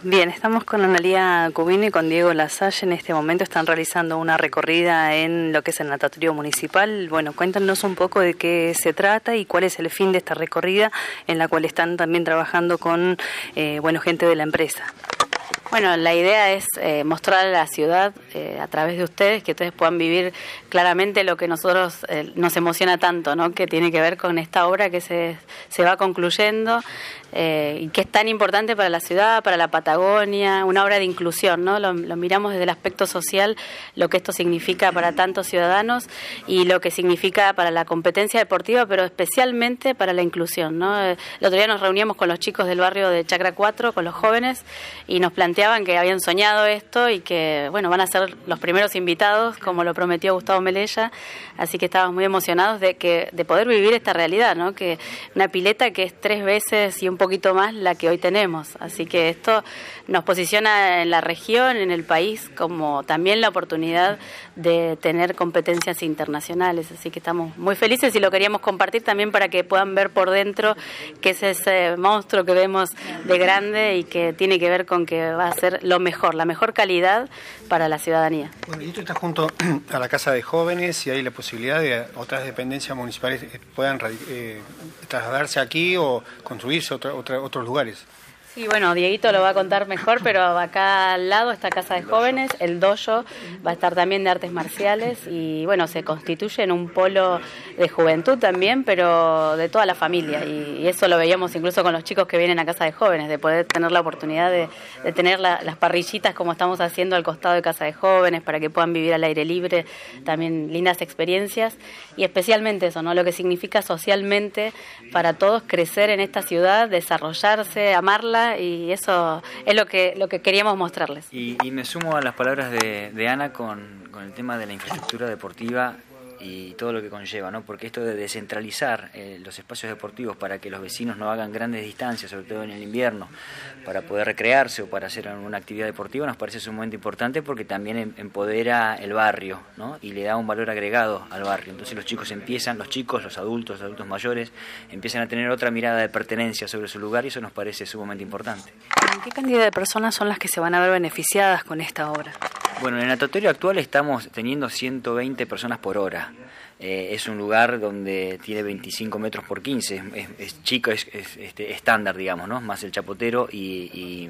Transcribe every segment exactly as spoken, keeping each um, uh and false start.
Bien, estamos con Analía Cubino y con Diego Lasalle. En este momento están realizando una recorrida en lo que es el natatorio municipal. Bueno, cuéntanos un poco de qué se trata y cuál es el fin de esta recorrida, en la cual están también trabajando con eh, bueno, gente de la empresa. Bueno, la idea es eh, mostrar a la ciudad eh, a través de ustedes, que ustedes puedan vivir claramente lo que nosotros eh, nos emociona tanto, ¿no? Que tiene que ver con esta obra que se, se va concluyendo eh, y que es tan importante para la ciudad, para la Patagonia, una obra de inclusión, ¿no? Lo, lo miramos desde el aspecto social, lo que esto significa para tantos ciudadanos y lo que significa para la competencia deportiva, pero especialmente para la inclusión, ¿no? El otro día nos reuníamos con los chicos del barrio de Chacra cuatro, con los jóvenes, y nos planteaban que habían soñado esto y que, bueno, van a ser los primeros invitados, como lo prometió Gustavo Melella, así que estábamos muy emocionados de que de poder vivir esta realidad, ¿no? Que una pileta que es tres veces y un poquito más la que hoy tenemos, así que esto nos posiciona en la región, en el país, como también la oportunidad de tener competencias internacionales, así que estamos muy felices y lo queríamos compartir también para que puedan ver por dentro que es ese monstruo que vemos de grande y que tiene que ver con que va a ser lo mejor, la mejor calidad para la ciudadanía. Bueno, y esto está junto a la Casa de Jóvenes y hay la posibilidad de otras dependencias municipales que puedan eh, trasladarse aquí o construirse otra, otra, otros lugares. Sí, bueno, Dieguito lo va a contar mejor, pero acá al lado está Casa de Jóvenes, el dojo va a estar también de artes marciales y bueno, se constituye en un polo de juventud también, pero de toda la familia y, y eso lo veíamos incluso con los chicos que vienen a Casa de Jóvenes, de poder tener la oportunidad de, de tener la, las parrillitas como estamos haciendo al costado de Casa de Jóvenes para que puedan vivir al aire libre, también lindas experiencias y especialmente eso, ¿no? Lo que significa socialmente para todos crecer en esta ciudad, desarrollarse, amarla, y eso es lo que lo que queríamos mostrarles. Y, y me sumo a las palabras de, de Ana con, con el tema de la infraestructura deportiva y todo lo que conlleva, ¿no? Porque esto de descentralizar eh, los espacios deportivos para que los vecinos no hagan grandes distancias, sobre todo en el invierno, para poder recrearse o para hacer alguna actividad deportiva, nos parece sumamente importante porque también empodera el barrio, ¿no? Y le da un valor agregado al barrio. Entonces los chicos empiezan, los chicos, los adultos, los adultos mayores, empiezan a tener otra mirada de pertenencia sobre su lugar y eso nos parece sumamente importante. ¿Qué cantidad de personas son las que se van a ver beneficiadas con esta obra? Bueno, en el natatorio actual estamos teniendo ciento veinte personas por hora. Eh, es un lugar donde tiene veinticinco metros por quince, es, es chico, es, es este, estándar, digamos, ¿no? Más el chapotero y, y,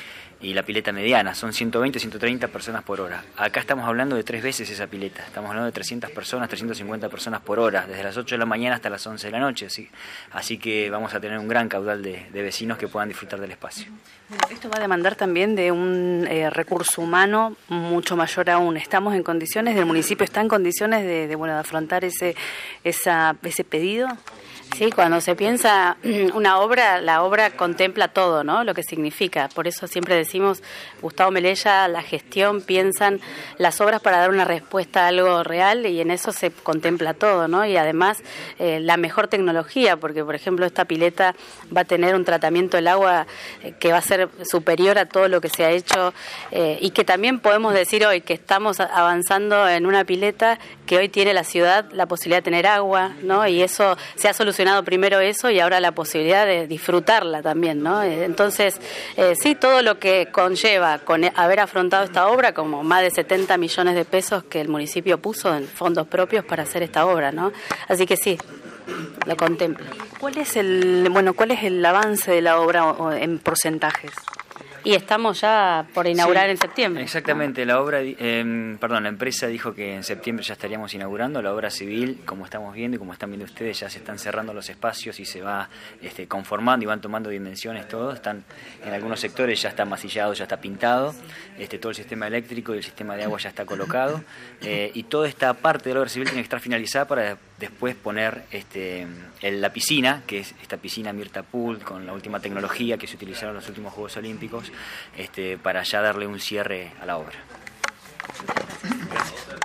y la pileta mediana, son ciento veinte, ciento treinta personas por hora. Acá estamos hablando de tres veces esa pileta, estamos hablando de trescientas personas, trescientas cincuenta personas por hora, desde las ocho de la mañana hasta las once de la noche, así, así que vamos a tener un gran caudal de, de vecinos que puedan disfrutar del espacio. Bueno, esto va a demandar también de un eh, recurso humano mucho mayor aún. ¿Estamos en condiciones, del municipio está en condiciones de, de, bueno, de afrontar ese, esa, ese pedido? Sí, cuando se piensa una obra, la obra contempla todo, ¿no? Lo que significa. Por eso siempre decimos, Gustavo Melella, la gestión, piensan las obras para dar una respuesta a algo real y en eso se contempla todo, ¿no? Y además eh, la mejor tecnología, porque por ejemplo esta pileta va a tener un tratamiento del agua eh, que va a ser superior a todo lo que se ha hecho eh, y que también podemos decir hoy que estamos avanzando en una pileta que hoy tiene la ciudad la posibilidad de tener agua, ¿no? Y eso se ha solucionado primero eso y ahora la posibilidad de disfrutarla también, ¿no? Entonces, eh, sí, todo lo que conlleva con haber afrontado esta obra, como más de setenta millones de pesos que el municipio puso en fondos propios para hacer esta obra, ¿no? Así que sí, lo contempla. ¿Cuál es el, bueno, cuál es el avance de la obra en porcentajes? Y estamos ya por inaugurar sí, en septiembre. Exactamente, la obra, eh, perdón, la empresa dijo que en septiembre ya estaríamos inaugurando la obra civil, como estamos viendo y como están viendo ustedes, ya se están cerrando los espacios y se va este, conformando y van tomando dimensiones todos, están en algunos sectores ya está masillado, ya está pintado, este, todo el sistema eléctrico y el sistema de agua ya está colocado eh, y toda esta parte de la obra civil tiene que estar finalizada para después poner este, el, la piscina, que es esta piscina Mirta Pool con la última tecnología que se utilizaron en los últimos Juegos Olímpicos, este, para ya darle un cierre a la obra.